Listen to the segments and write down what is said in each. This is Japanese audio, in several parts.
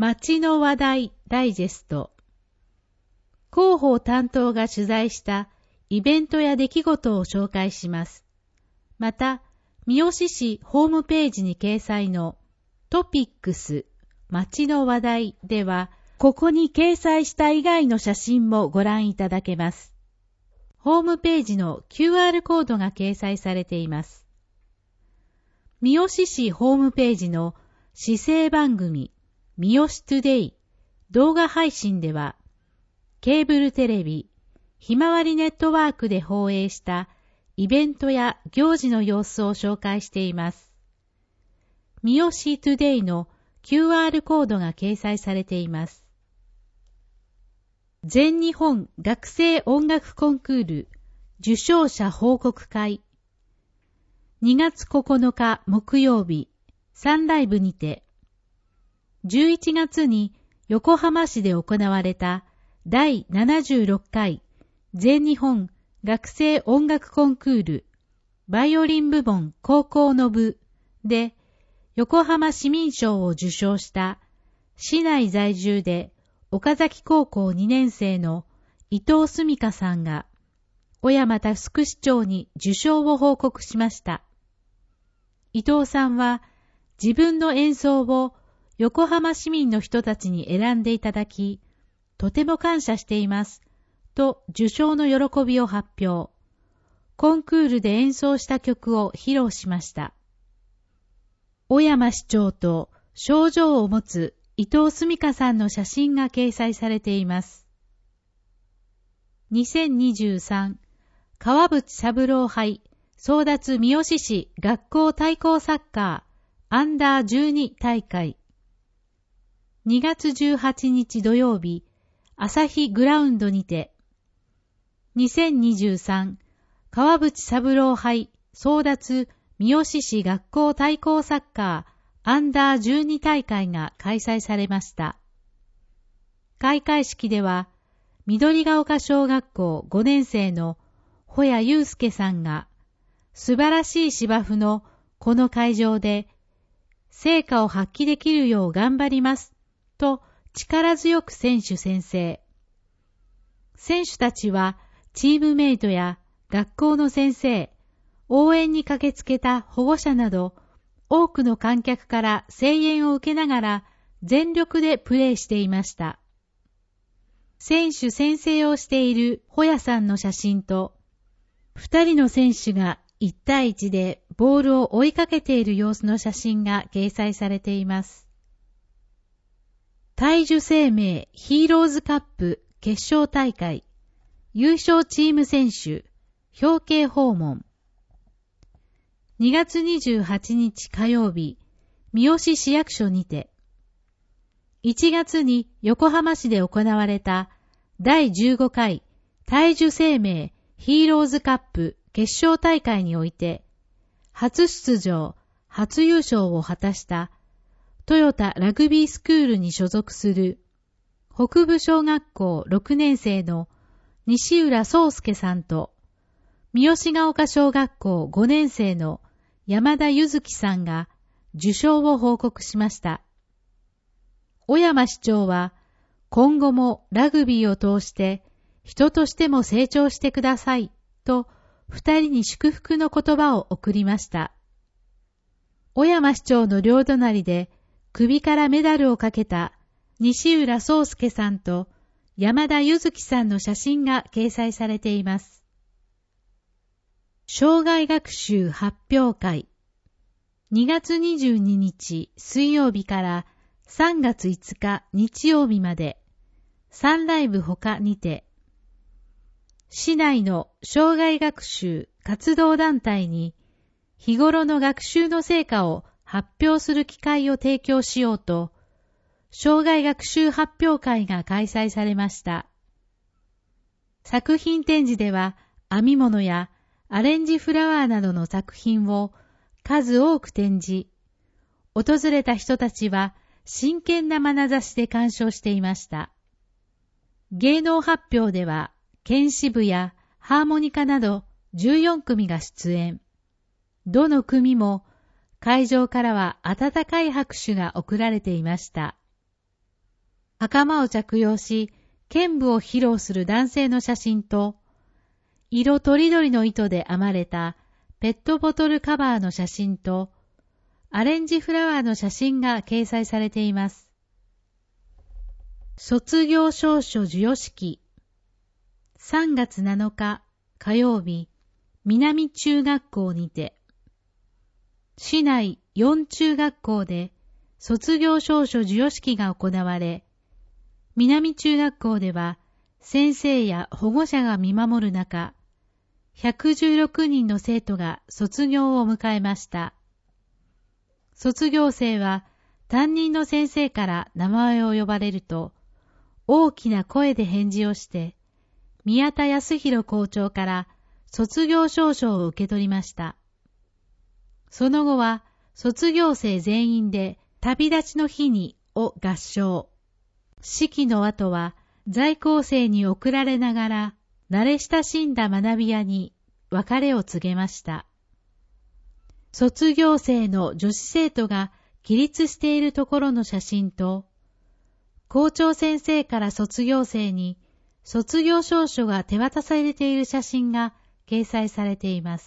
街の話題ダイジェスト。広報担当が取材したイベントや出来事を紹介します。また、三好市ホームページに掲載のトピックス街の話題では、ここに掲載した以外の写真もご覧いただけます。ホームページの QR コードが掲載されています。三好市ホームページの市政番組三好トゥデイ動画配信では、ケーブルテレビ、ひまわりネットワークで放映したイベントや行事の様子を紹介しています。三好トゥデイの QR コードが掲載されています。全日本学生音楽コンクール受賞者報告会。2月9日木曜日、サンライブにて、11月に横浜市で行われた第76回全日本学生音楽コンクールバイオリン部門高校の部で横浜市民賞を受賞した市内在住で岡崎高校2年生の伊藤澄香さんが小山田副市長に受賞を報告しました。伊藤さんは自分の演奏を横浜市民の人たちに選んでいただき、とても感謝しています、と受賞の喜びを発表。コンクールで演奏した曲を披露しました。小山市長と賞状を持つ伊藤澄香さんの写真が掲載されています。2023川淵三郎杯争奪三好市学校対抗サッカーアンダー12大会。2月18日土曜日、朝日グラウンドにて、2023川淵三郎杯争奪三好市学校対抗サッカーアンダー12大会が開催されました。開会式では、緑が丘小学校5年生の保谷祐介さんが、素晴らしい芝生のこの会場で、成果を発揮できるよう頑張ります、と力強く選手宣誓。選手たちはチームメイトや学校の先生、応援に駆けつけた保護者など多くの観客から声援を受けながら全力でプレーしていました。選手宣誓をしている保谷さんの写真と2人の選手が1対1でボールを追いかけている様子の写真が掲載されています。大樹生命ヒーローズカップ決勝大会優勝チーム選手表敬訪問。2月28日火曜日、三好市役所にて、1月に横浜市で行われた第15回大樹生命ヒーローズカップ決勝大会において、初出場、初優勝を果たしたトヨタラグビースクールに所属する北部小学校6年生の西浦宗介さんと三好ヶ丘小学校5年生の山田ゆずきさんが受賞を報告しました。小山市長は今後もラグビーを通して人としても成長してくださいと二人に祝福の言葉を送りました。小山市長の両隣で首からメダルをかけた西浦宗介さんと山田ゆずきさんの写真が掲載されています。生涯学習発表会。2月22日水曜日から3月5日日曜日までサンライブ他にて、市内の生涯学習活動団体に日頃の学習の成果を発表する機会を提供しようと、生涯学習発表会が開催されました。作品展示では編み物やアレンジフラワーなどの作品を数多く展示。訪れた人たちは真剣な眼差しで鑑賞していました。芸能発表では剣士部やハーモニカなど14組が出演。どの組も会場からは温かい拍手が送られていました。 袴を着用し、剣舞を披露する男性の写真と、色とりどりの糸で編まれたペットボトルカバーの写真と、アレンジフラワーの写真が掲載されています。卒業証書授与式。3月7日火曜日、南中学校にて、市内4中学校で卒業証書授与式が行われ、南中学校では先生や保護者が見守る中、116人の生徒が卒業を迎えました。卒業生は担任の先生から名前を呼ばれると、大きな声で返事をして、宮田康弘校長から卒業証書を受け取りました。その後は卒業生全員で旅立ちの日にを合唱。式の後は在校生に送られながら慣れ親しんだ学び屋に別れを告げました。卒業生の女子生徒が起立しているところの写真と、校長先生から卒業生に卒業証書が手渡されている写真が掲載されています。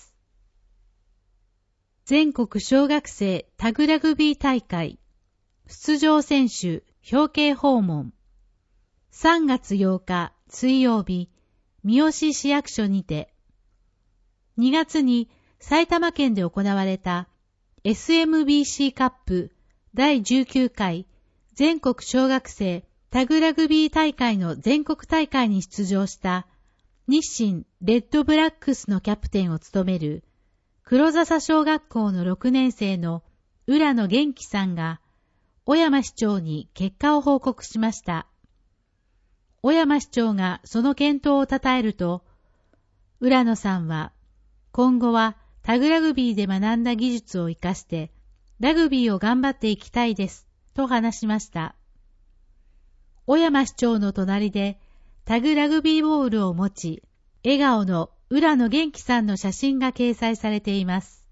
全国小学生タグラグビー大会出場選手表敬訪問。3月8日水曜日、三好市役所にて、2月に埼玉県で行われた SMBC カップ第19回全国小学生タグラグビー大会の全国大会に出場した日清レッドブラックスのキャプテンを務める黒笹小学校の6年生の浦野元気さんが小山市長に結果を報告しました。小山市長がその健闘を称えると、浦野さんは今後はタグラグビーで学んだ技術を活かしてラグビーを頑張っていきたいですと話しました。小山市長の隣でタグラグビーボールを持ち、笑顔の浦野元気さんの写真が掲載されています。